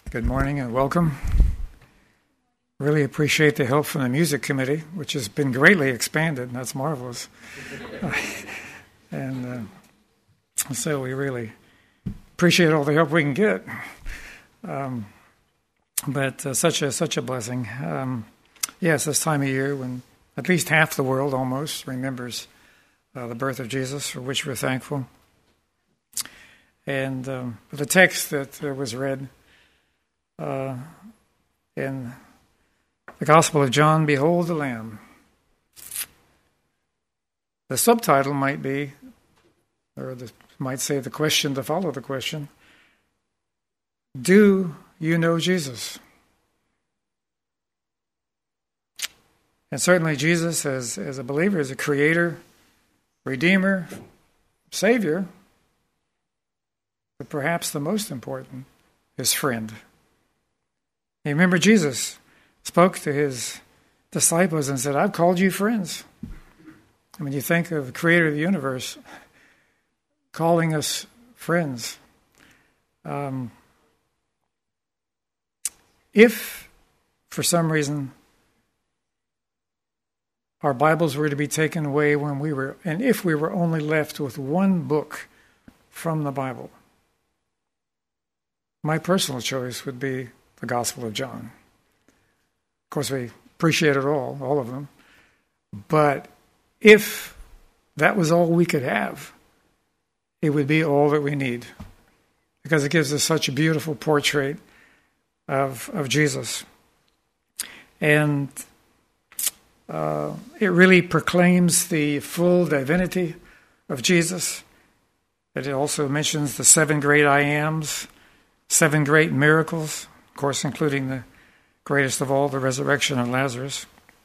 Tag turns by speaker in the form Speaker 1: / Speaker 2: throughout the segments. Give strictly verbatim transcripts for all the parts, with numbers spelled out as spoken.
Speaker 1: Good morning and welcome. Really appreciate the help from the music committee, which has been greatly expanded, and that's marvelous. and uh, so we really appreciate all the help we can get. Um, but uh, such a such a blessing. Um, yes, this time of year when at least half the world almost remembers uh, the birth of Jesus, for which we're thankful. And um, the text that uh, was read Uh, in the Gospel of John, Behold the Lamb. The subtitle might be, or the, might say the question to follow the question, do you know Jesus? And certainly Jesus, as, as a believer, as a creator, redeemer, savior, but perhaps the most important, his friend. You remember Jesus spoke to his disciples and said, I've called you friends. And when you think of the creator of the universe calling us friends, um, if for some reason our Bibles were to be taken away when we were, and if we were only left with one book from the Bible, my personal choice would be the Gospel of John. Of course, we appreciate it all, all of them. But if that was all we could have, it would be all that we need, because it gives us such a beautiful portrait of of Jesus. And uh, it really proclaims the full divinity of Jesus. It also mentions the seven great I ams, seven great miracles, of course, including the greatest of all, the resurrection of Lazarus.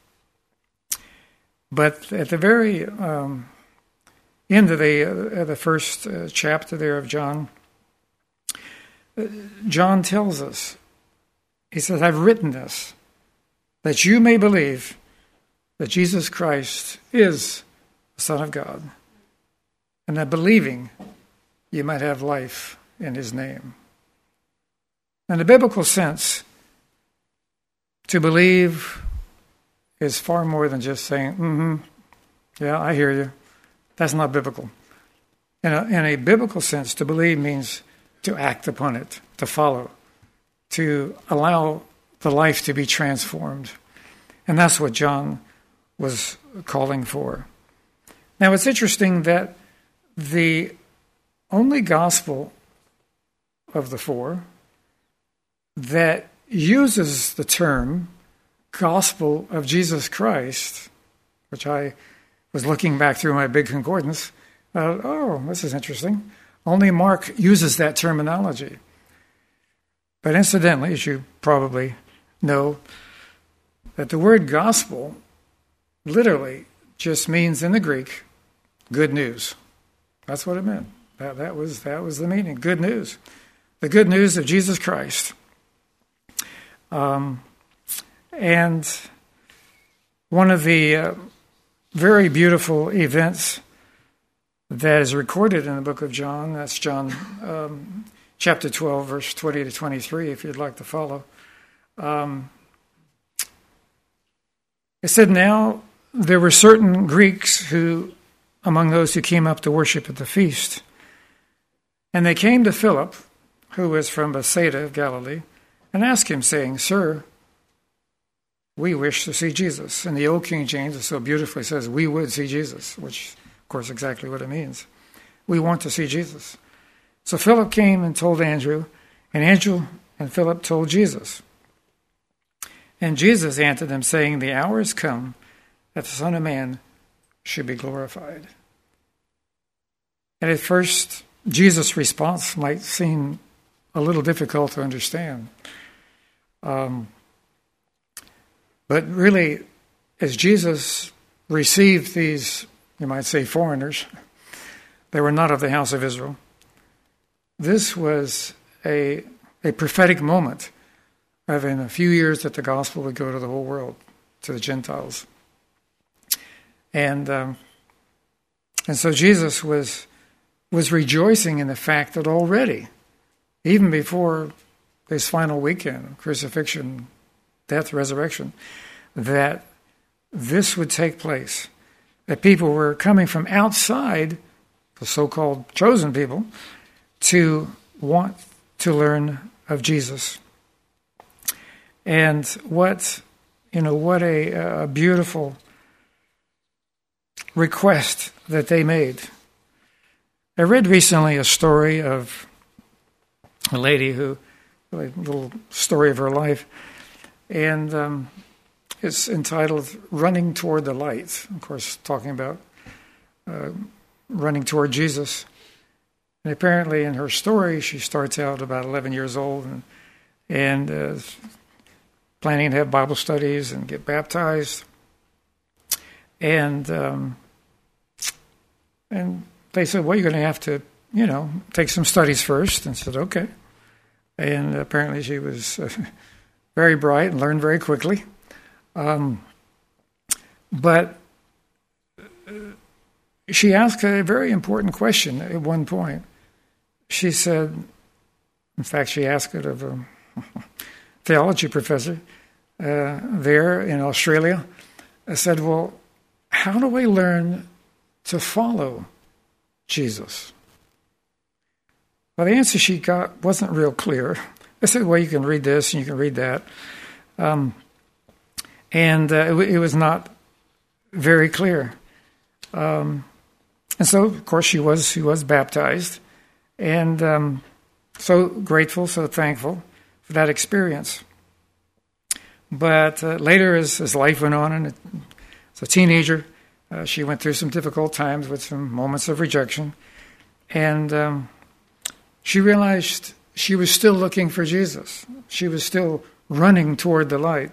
Speaker 1: But at the very um, end of the uh, the first uh, chapter there of John, uh, John tells us, he says, I've written this, that you may believe that Jesus Christ is the Son of God, and that believing you might have life in his name. In the biblical sense, to believe is far more than just saying, mm-hmm, yeah, I hear you. That's not biblical. In a, in a biblical sense, to believe means to act upon it, to follow, to allow the life to be transformed. And that's what John was calling for. Now, it's interesting that the only gospel of the four that uses the term gospel of Jesus Christ, which I was looking back through my big concordance, uh, oh, this is interesting. Only Mark uses that terminology. But incidentally, as you probably know, that the word gospel literally just means in the Greek, good news. That's what it meant. That, that was, that was the meaning, good news. The good news of Jesus Christ. Um, and one of the uh, very beautiful events that is recorded in the book of John, that's John um, chapter twelve, verse twenty to twenty-three, if you'd like to follow. Um, it said, now there were certain Greeks who, among those who came up to worship at the feast, and they came to Philip, who was from Bethsaida of Galilee, and asked him, saying, Sir, we wish to see Jesus. And the Old King James, it so beautifully says, we would see Jesus, which, of course, exactly what it means. We want to see Jesus. So Philip came and told Andrew, and Andrew and Philip told Jesus. And Jesus answered them, saying, the hour is come that the Son of Man should be glorified. And at first, Jesus' response might seem a little difficult to understand. Um, but really, as Jesus received these, you might say, foreigners, they were not of the house of Israel, this was a, a prophetic moment of in a few years that the gospel would go to the whole world, to the Gentiles. And um, and so Jesus was was rejoicing in the fact that already, even before this final weekend, crucifixion, death, resurrection, that this would take place. That people were coming from outside, the so-called chosen people, to want to learn of Jesus. And what, you know, what a, a beautiful request that they made. I read recently a story of a lady who, a little story of her life, and um, it's entitled Running Toward the Light. Of course, talking about uh, running toward Jesus. And apparently in her story, she starts out about eleven years old and, and uh, planning to have Bible studies and get baptized. And um, and they said, well, you're going to have to, you know, take some studies first. And said, okay. And apparently she was uh, very bright and learned very quickly. Um, but she asked a very important question at one point. She said, in fact, she asked it of a theology professor uh, there in Australia. I said, well, how do I learn to follow Jesus? Well, the answer she got wasn't real clear. I said, well, you can read this and you can read that. Um, and uh, it, it was not very clear. Um, and so, of course, she was she was baptized. And um, so grateful, so thankful for that experience. But uh, later, as, as life went on, and as a teenager, uh, she went through some difficult times with some moments of rejection. And um, she realized she was still looking for Jesus. She was still running toward the light.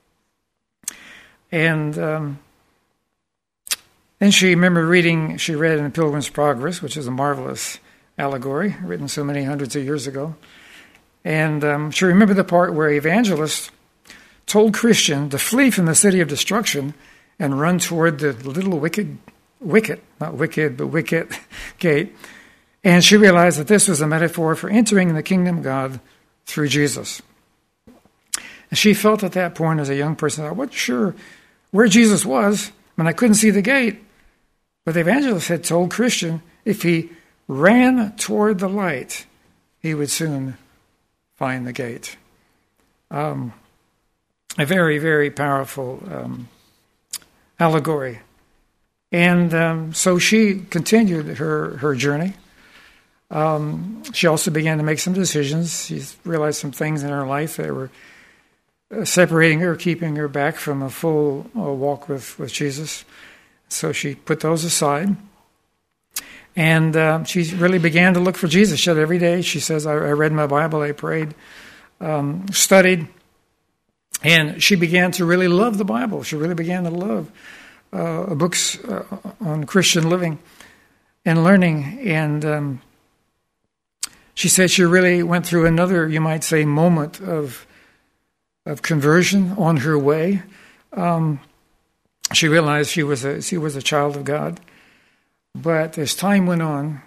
Speaker 1: And um, then she remembered reading, she read in Pilgrim's Progress, which is a marvelous allegory, written so many hundreds of years ago. And um, she remembered the part where evangelist told Christian to flee from the city of destruction and run toward the little wicked, wicket, not wicked, but wicket gate. And she realized that this was a metaphor for entering the kingdom of God through Jesus. And she felt at that point as a young person, I wasn't sure where Jesus was when I couldn't see the gate. But the evangelist had told Christian if he ran toward the light, he would soon find the gate. Um, a very, very powerful um, allegory. And um, so she continued her, her journey. Um, she also began to make some decisions. She realized some things in her life that were uh, separating her, keeping her back from a full uh, walk with, with Jesus. So she put those aside. And uh, she really began to look for Jesus. She said every day, she says, I, I read my Bible, I prayed, um, studied. And she began to really love the Bible. She really began to love uh, books uh, on Christian living and learning. And um, she said she really went through another, you might say, moment of of conversion on her way. Um, she realized she was a she was a child of God. But as time went on,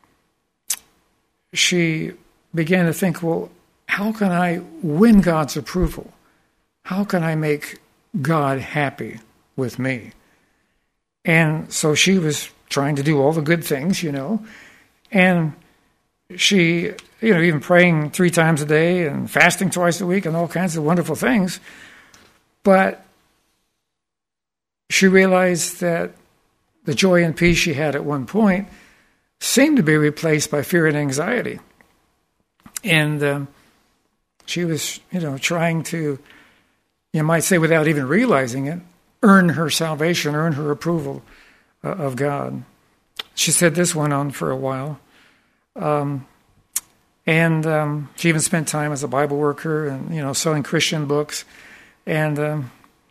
Speaker 1: she began to think, well, how can I win God's approval? How can I make God happy with me? And so she was trying to do all the good things, you know, and she, you know, even praying three times a day and fasting twice a week and all kinds of wonderful things. But she realized that the joy and peace she had at one point seemed to be replaced by fear and anxiety. And um, she was, you know, trying to, you might say without even realizing it, earn her salvation, earn her approval uh, of God. She said this went on for a while. Um, and um, she even spent time as a Bible worker and, you know, selling Christian books. And um,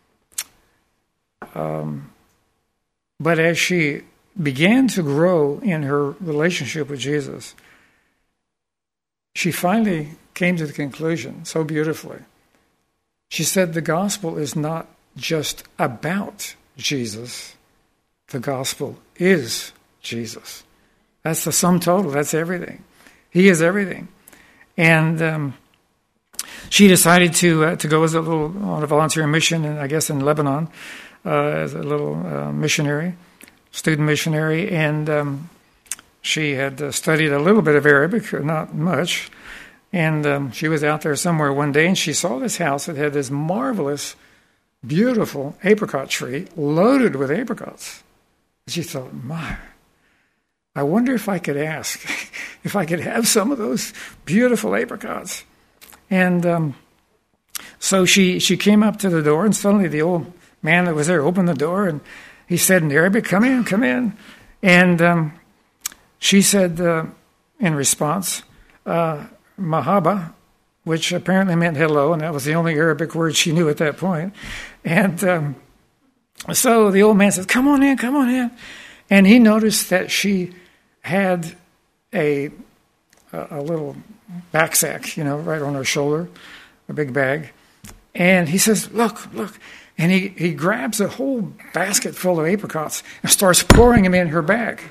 Speaker 1: um, but as she began to grow in her relationship with Jesus, she finally came to the conclusion so beautifully. She said the gospel is not just about Jesus. The gospel is Jesus. That's the sum total. That's everything. He is everything. And um, she decided to uh, to go as a little on a volunteer mission, and I guess in Lebanon, uh, as a little uh, missionary, student missionary, and um, she had uh, studied a little bit of Arabic, not much, and um, she was out there somewhere one day, and she saw this house that had this marvelous, beautiful apricot tree loaded with apricots. She thought, my, I wonder if I could ask, if I could have some of those beautiful apricots. And um, so she, she came up to the door, and suddenly the old man that was there opened the door, and he said in Arabic, come in, come in. And um, she said uh, in response, uh, mahaba, which apparently meant hello, and that was the only Arabic word she knew at that point. And um, so the old man said, come on in, come on in. And he noticed that she had a a little back sack, you know, right on her shoulder, a big bag. And he says, look, look. And he, he grabs a whole basket full of apricots and starts pouring them in her bag.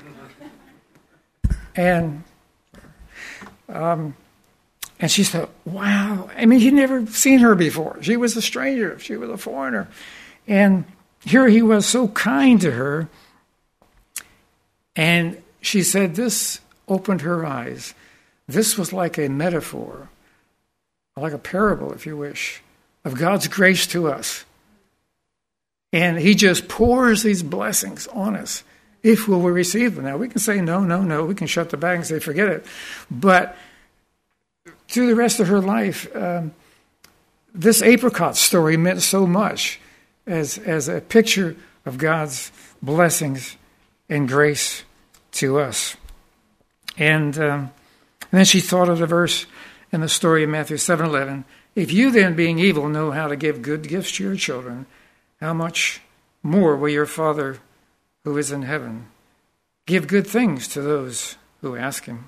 Speaker 1: And um, and she thought, wow. I mean, he'd never seen her before. She was a stranger. She was a foreigner. And here he was so kind to her. And she said this opened her eyes. This was like a metaphor, like a parable, if you wish, of God's grace to us. And he just pours these blessings on us if we will receive them. Now, we can say no, no, no. We can shut the bag and say, forget it. But through the rest of her life, um, this apricot story meant so much as, as a picture of God's blessings and grace to us. And, um, and then she thought of the verse in the story of Matthew seven eleven. If you then, being evil, know how to give good gifts to your children, how much more will your Father who is in heaven give good things to those who ask him?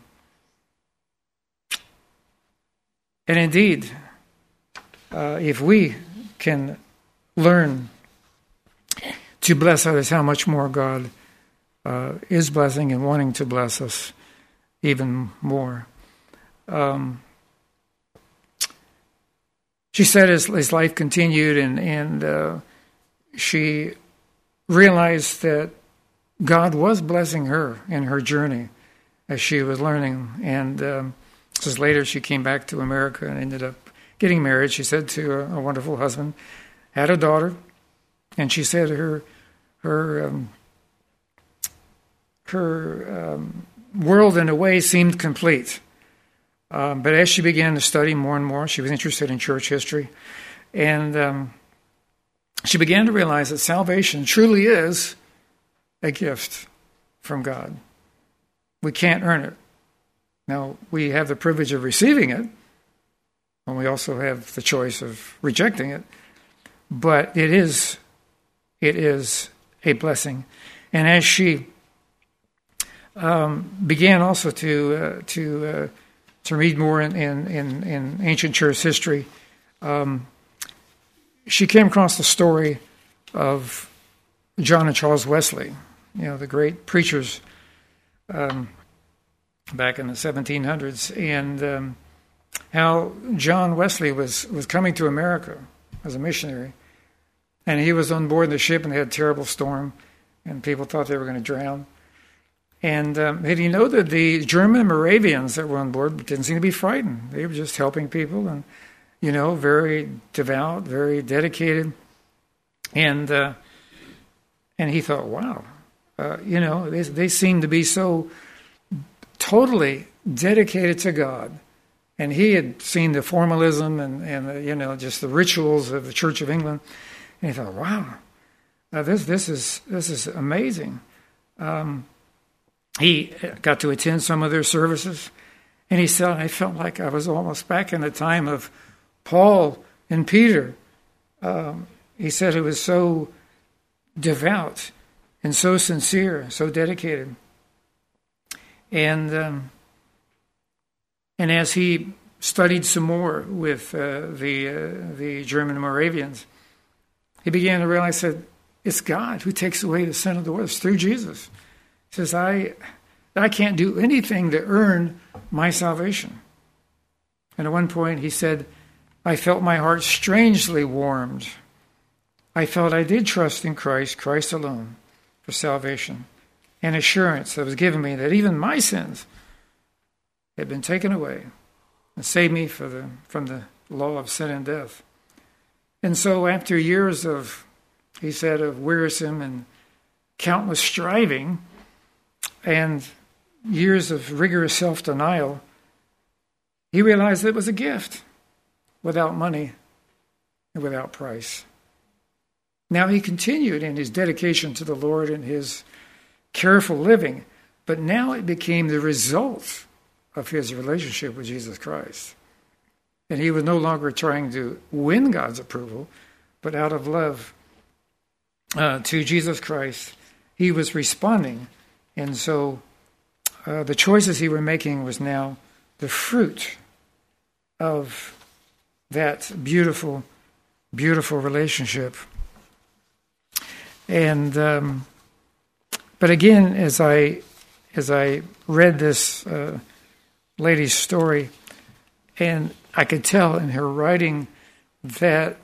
Speaker 1: And indeed, uh, if we can learn to bless others, how much more God uh, is blessing and wanting to bless us even more. Um, she said as, as life continued and, and uh, she realized that God was blessing her in her journey as she was learning. And um, just later she came back to America and ended up getting married. She said to a, a wonderful husband, had a daughter, and she said her her um, her um, world in a way seemed complete. Um, but as she began to study more and more, she was interested in church history, and um, she began to realize that salvation truly is a gift from God. We can't earn it. Now, we have the privilege of receiving it, and we also have the choice of rejecting it, but it is it is a blessing. And as she um, began also to uh, to uh, to read more in, in, in, in ancient church history, um, she came across the story of John and Charles Wesley, you know, the great preachers um, back in the seventeen hundreds, and um, how John Wesley was, was coming to America as a missionary. And he was on board the ship, and they had a terrible storm, and people thought they were going to drown. And um, did you know that the German Moravians that were on board didn't seem to be frightened? They were just helping people, and, you know, very devout, very dedicated. And uh, and he thought, wow, uh, you know, they, they seem to be so totally dedicated to God. And he had seen the formalism and, and the, you know, just the rituals of the Church of England. And he thought, wow, uh, this this is this is amazing. Um, he got to attend some of their services, and he said, I felt like I was almost back in the time of Paul and Peter. Um, he said it was so devout and so sincere, so dedicated. And um, and as he studied some more with uh, the uh, the German Moravians, he began to realize that it's God who takes away the sin of the world. It's through Jesus. He says, I I can't do anything to earn my salvation. And at one point he said, I felt my heart strangely warmed. I felt I did trust in Christ, Christ alone, for salvation, and assurance that was given me that even my sins had been taken away and saved me for the, from the law of sin and death. And so after years of, he said, of wearisome and countless striving and years of rigorous self-denial, he realized it was a gift without money and without price. Now he continued in his dedication to the Lord and his careful living, but now it became the result of his relationship with Jesus Christ. And he was no longer trying to win God's approval, but out of love uh, to Jesus Christ, he was responding. And so uh, the choices he was making was now the fruit of that beautiful, beautiful relationship. And um, but again, as I as I read this uh, lady's story, and I could tell in her writing that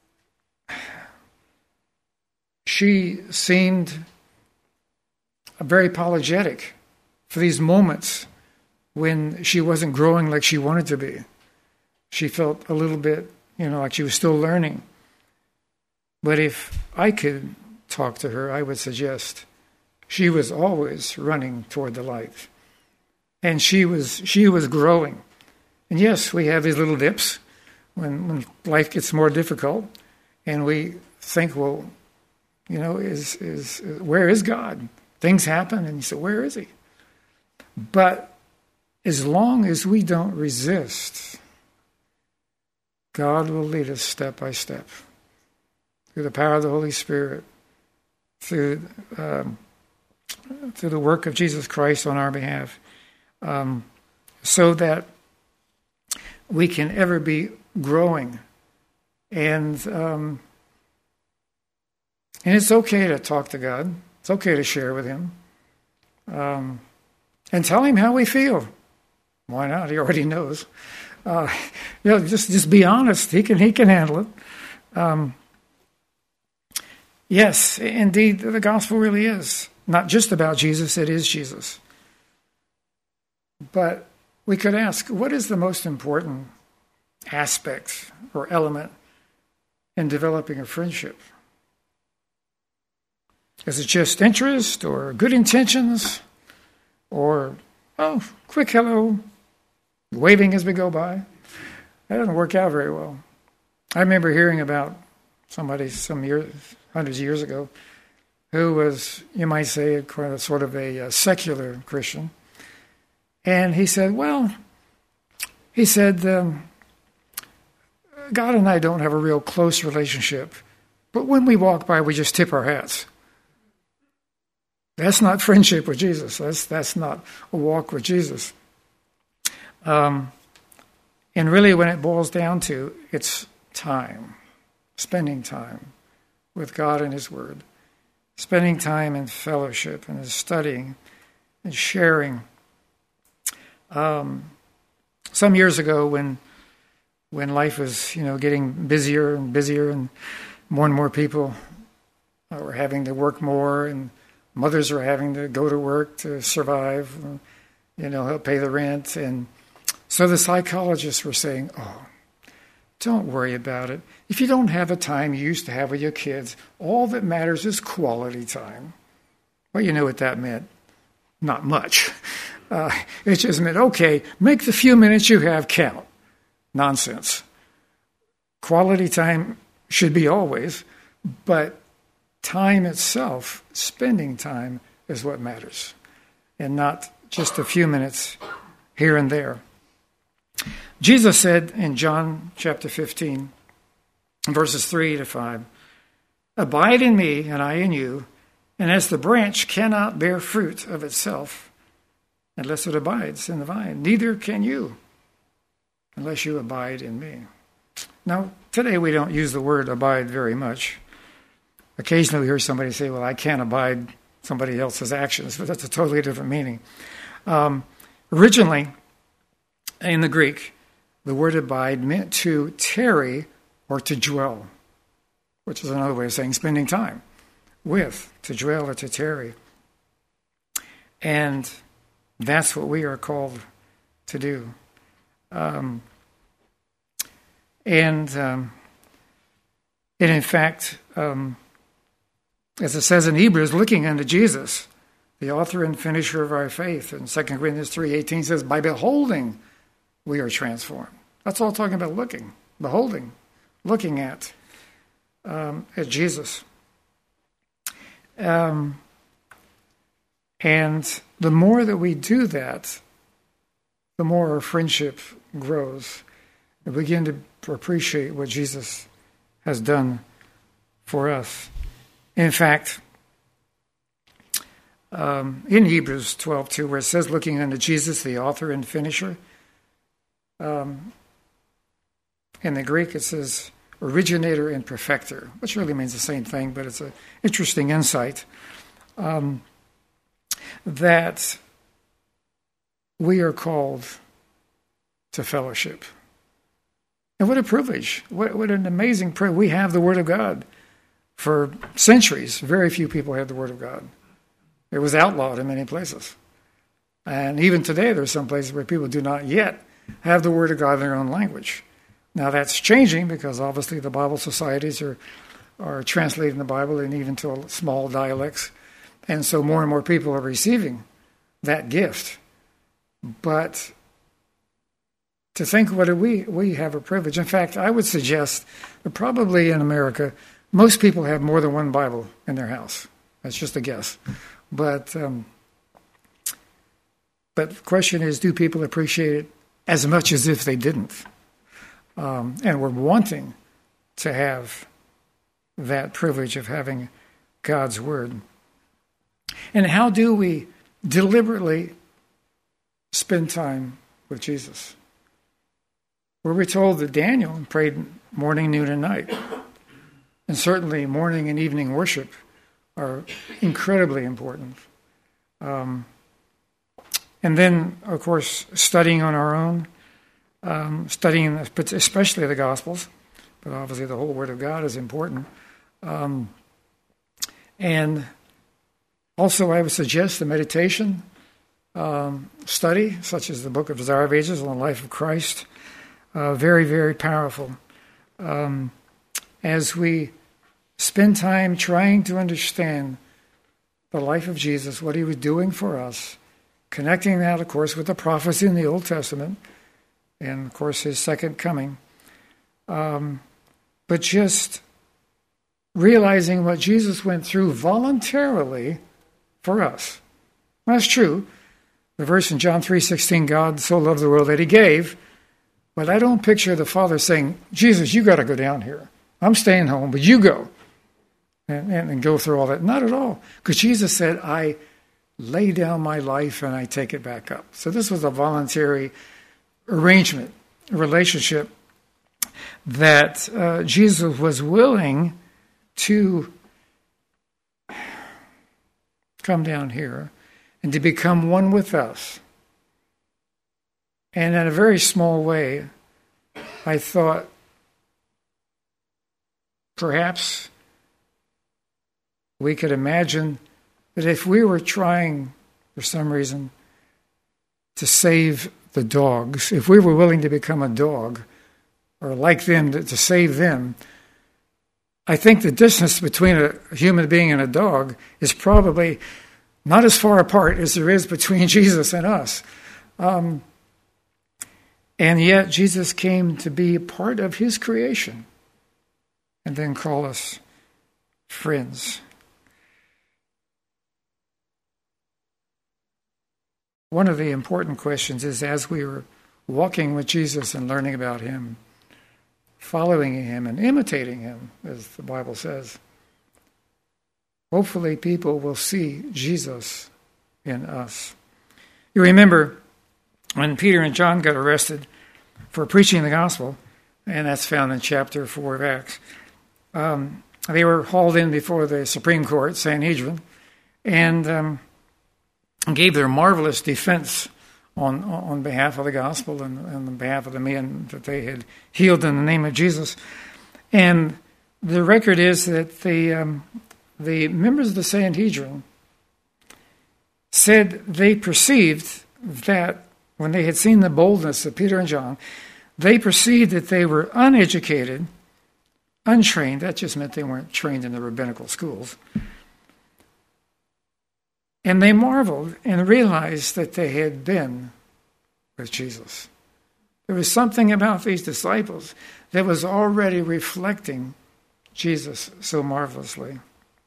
Speaker 1: she seemed very apologetic for these moments when she wasn't growing like she wanted to be. She felt a little bit, you know, like she was still learning. But if I could talk to her, I would suggest she was always running toward the light. And she was she was growing. And yes, we have these little dips when, when life gets more difficult, and we think, well, you know, is is where is God? Things happen, and you say, where is he? But as long as we don't resist, God will lead us step by step through the power of the Holy Spirit, through um, through the work of Jesus Christ on our behalf, um, so that we can ever be growing. And um, and it's okay to talk to God. It's okay to share with him. Um, and tell him how we feel. Why not? He already knows. Uh, you know, just, just be honest. He can he can handle it. Um, yes, indeed, the gospel really is not just about Jesus. It is Jesus. But we could ask, what is the most important aspect or element in developing a friendship? Is it just interest or good intentions or, oh, quick hello, waving as we go by? That doesn't work out very well. I remember hearing about somebody some years, hundreds of years ago, who was, you might say, sort of a, a secular Christian. And he said, well, he said, um, God and I don't have a real close relationship, but when we walk by, we just tip our hats. That's not friendship with Jesus. That's that's not a walk with Jesus. Um, and really, when it boils down to, it's time, spending time with God and his word, spending time in fellowship and studying and sharing. Um, some years ago, when when life was, you know, getting busier and busier, and more and more people uh, were having to work more, and mothers were having to go to work to survive, you know, help pay the rent, and so the psychologists were saying, "Oh, don't worry about it. If you don't have the time you used to have with your kids, all that matters is quality time." Well, you know what that meant? Not much. Uh, it just meant, okay, make the few minutes you have count. Nonsense. Quality time should be always, but time itself, spending time, is what matters, and not just a few minutes here and there. Jesus said in John chapter fifteen, verses three to five, "Abide in me, and I in you, and as the branch cannot bear fruit of itself unless it abides in the vine, neither can you unless you abide in me." Now, today we don't use the word abide very much. Occasionally we hear somebody say, well, I can't abide somebody else's actions, but that's a totally different meaning. Um, originally, in the Greek, the word abide meant to tarry or to dwell, which is another way of saying spending time with, to dwell or to tarry. And that's what we are called to do. Um, and, um, and in fact, um, as it says in Hebrews, looking unto Jesus, the author and finisher of our faith. And Second Corinthians three eighteen says, by beholding, we are transformed. That's all talking about looking, beholding, looking at, um, at Jesus. Um, and the more that we do that, the more our friendship grows. We begin to appreciate what Jesus has done for us. In fact, um, in Hebrews twelve two, where it says, looking unto Jesus, the author and finisher, um, in the Greek it says, originator and perfecter, which really means the same thing, but it's an interesting insight, um, that we are called to fellowship. And what a privilege. What, what an amazing privilege. We have the Word of God. For centuries, very few people had the Word of God. It was outlawed in many places. And even today, there are some places where people do not yet have the Word of God in their own language. Now, that's changing because obviously the Bible societies are, are translating the Bible and even to small dialects. And so more and more people are receiving that gift. But to think what we we have a privilege. In fact, I would suggest that probably in America, most people have more than one Bible in their house. That's just a guess. But um, but the question is, do people appreciate it as much as if they didn't? Um, and we're wanting to have that privilege of having God's Word. And how do we deliberately spend time with Jesus? Well, we're told that Daniel prayed morning, noon, and night. And certainly morning and evening worship are incredibly important. Um, and then, of course, studying on our own, um, studying especially the Gospels, but obviously the whole Word of God is important. Um, and also, I would suggest the meditation um, study, such as the Book of Desire of Ages on the life of Christ. Uh, very, very powerful. Um, as we spend time trying to understand the life of Jesus, what he was doing for us, connecting that, of course, with the prophecy in the Old Testament, and, of course, his second coming. Um, but just realizing what Jesus went through voluntarily for us. That's true. The verse in John three sixteen, God so loved the world that he gave. But I don't picture the Father saying, Jesus, you got to go down here. I'm staying home, but you go. And, and, and go through all that. Not at all. Because Jesus said, I lay down my life and I take it back up. So this was a voluntary arrangement, a relationship that uh, Jesus was willing to come down here and to become one with us. And in a very small way, I thought perhaps we could imagine that if we were trying, for some reason, to save the dogs, if we were willing to become a dog, or like them, to, to save them, I think the distance between a human being and a dog is probably not as far apart as there is between Jesus and us. Um, and yet Jesus came to be part of his creation and then call us friends. One of the important questions is, as we were walking with Jesus and learning about him, following him and imitating him, as the Bible says, hopefully people will see Jesus in us. You remember when Peter and John got arrested for preaching the gospel, and that's found in chapter four of Acts. Um, they were hauled in before the Supreme Court, Sanhedrin, and um, gave their marvelous defense on on behalf of the gospel and, and on behalf of the men that they had healed in the name of Jesus. And the record is that the um, the members of the Sanhedrin said they perceived that when they had seen the boldness of Peter and John, they perceived that they were uneducated, untrained. That just meant they weren't trained in the rabbinical schools. And they marveled and realized that they had been with Jesus. There was something about these disciples that was already reflecting Jesus so marvelously.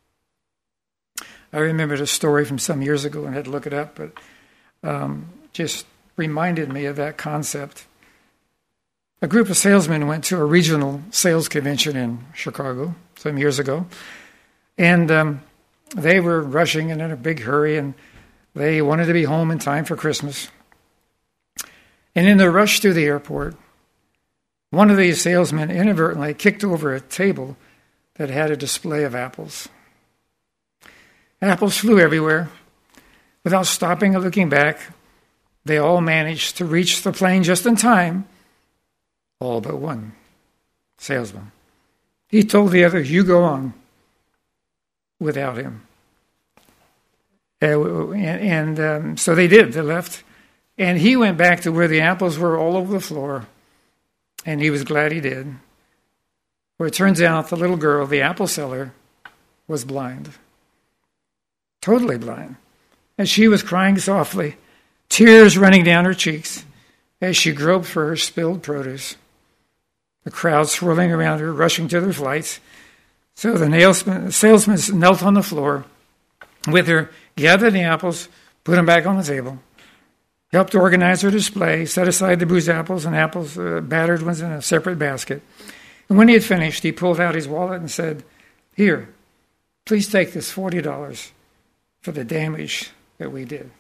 Speaker 1: I remembered a story from some years ago and had to look it up, but um, just reminded me of that concept. A group of salesmen went to a regional sales convention in Chicago some years ago, and um, they were rushing and in a big hurry, and they wanted to be home in time for Christmas. And in their rush through the airport, one of these salesmen inadvertently kicked over a table that had a display of apples. Apples flew everywhere. Without stopping or looking back, they all managed to reach the plane just in time, all but one salesman. He told the others, "You go on," without him. Uh, and and um, so they did. They left. And he went back to where the apples were all over the floor, and he was glad he did. Well, it turns out the little girl, the apple seller, was blind. Totally blind. And she was crying softly, tears running down her cheeks as she groped for her spilled produce. The crowd swirling around her, rushing to their flights. So the salesman knelt on the floor with her, gathered the apples, put them back on the table, helped organize her display, set aside the bruised apples and apples, uh, battered ones in a separate basket. And when he had finished, he pulled out his wallet and said, "Here, please take this forty dollars for the damage that we did."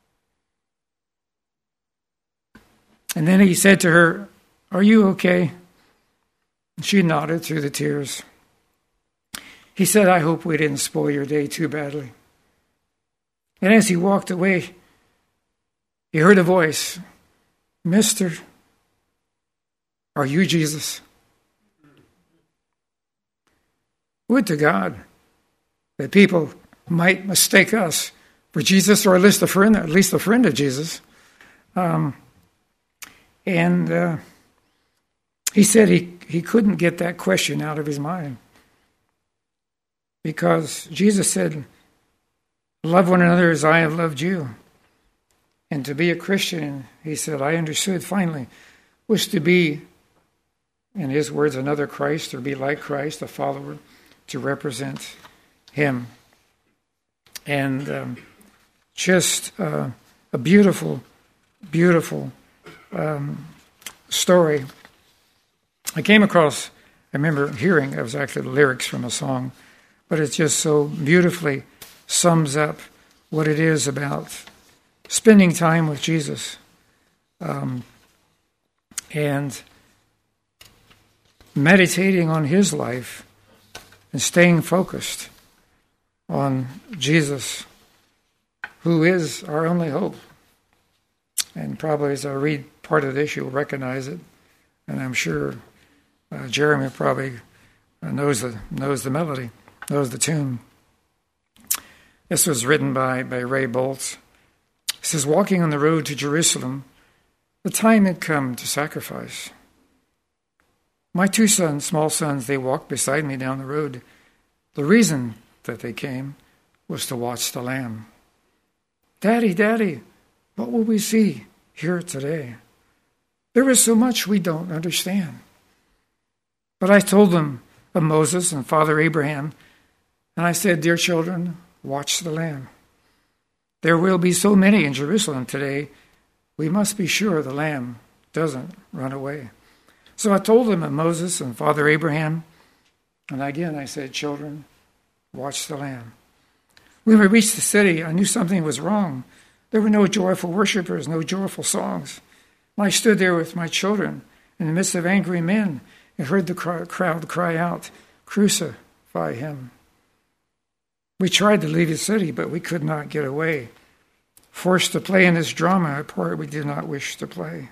Speaker 1: And then he said to her, "Are you okay?" She nodded through the tears. He said, "I hope we didn't spoil your day too badly." And as he walked away, he heard a voice, "Mister, are you Jesus?" Would to God that people might mistake us for Jesus, or at least a friend, at least a friend of Jesus. Um, and uh, he said he, he couldn't get that question out of his mind, because Jesus said, "Love one another as I have loved you." And to be a Christian, he said, I understood finally, was to be, in his words, another Christ, or be like Christ, a follower, to represent him. And um, just uh, a beautiful, beautiful um, story. I came across, I remember hearing, it was actually the lyrics from a song, but it just so beautifully sums up what it is about spending time with Jesus um, and meditating on his life and staying focused on Jesus, who is our only hope. And probably as I read part of this, you'll recognize it. And I'm sure uh, Jeremy probably uh, knows the knows the melody, knows the tune. This was written by, by Ray Boltz. It says, walking on the road to Jerusalem, the time had come to sacrifice. My two sons, small sons, they walked beside me down the road. The reason that they came was to watch the Lamb. Daddy, Daddy, what will we see here today? There is so much we don't understand. But I told them of Moses and Father Abraham, and I said, dear children, watch the Lamb. There will be so many in Jerusalem today, we must be sure the Lamb doesn't run away. So I told them of Moses and Father Abraham, and again I said, children, watch the Lamb. When we reached the city, I knew something was wrong. There were no joyful worshipers, no joyful songs. I stood there with my children in the midst of angry men and heard the crowd cry out, crucify him. We tried to leave the city, but we could not get away forced to play in this drama a part we did not wish to play.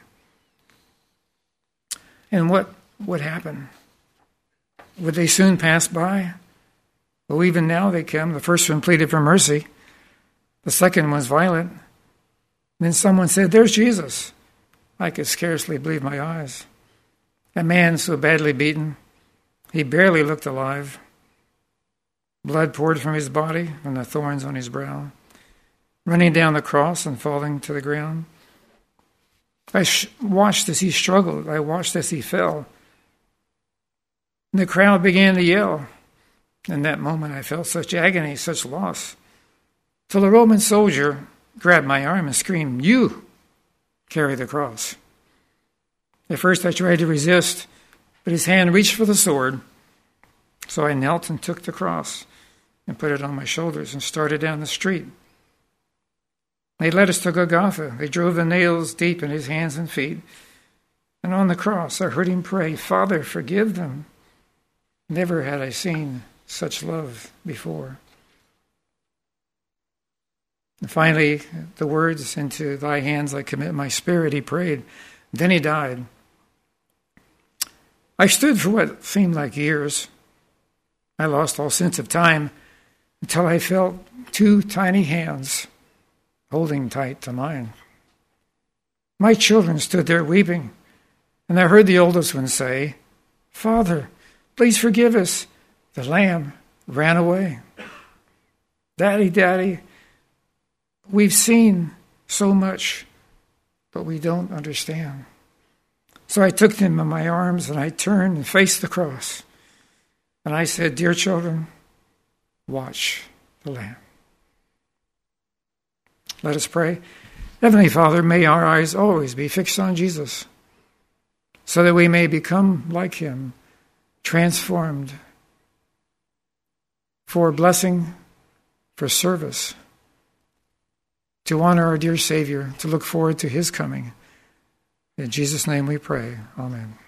Speaker 1: And what would happen? Would they soon pass by? Well, even now they come. The first one pleaded for mercy. The second was violent. And then someone said, "There's Jesus." I could scarcely believe my eyes. A man so badly beaten, he barely looked alive. Blood poured from his body, from the thorns on his brow, running down the cross and falling to the ground. I sh- watched as he struggled. I watched as he fell. And the crowd began to yell. In that moment, I felt such agony, such loss, till a Roman soldier grabbed my arm and screamed, "You carry the cross." At first, I tried to resist, but his hand reached for the sword. So I knelt and took the cross and put it on my shoulders and started down the street. They led us to Golgotha. They drove the nails deep in his hands and feet. And on the cross, I heard him pray, "Father, forgive them." Never had I seen such love before. And finally, the words, "Into thy hands I commit my spirit," he prayed. Then he died. I stood for what seemed like years. I lost all sense of time until I felt two tiny hands holding tight to mine. My children stood there weeping, and I heard the oldest one say, "Father, please forgive us." The lamb ran away. "Daddy, Daddy, we've seen so much, but we don't understand." So I took them in my arms and I turned and faced the cross. And I said, "Dear children, watch the Lamb." Let us pray. Heavenly Father, may our eyes always be fixed on Jesus, so that we may become like him, transformed for blessing, for service, to honor our dear Savior, to look forward to his coming. In Jesus' name we pray. Amen.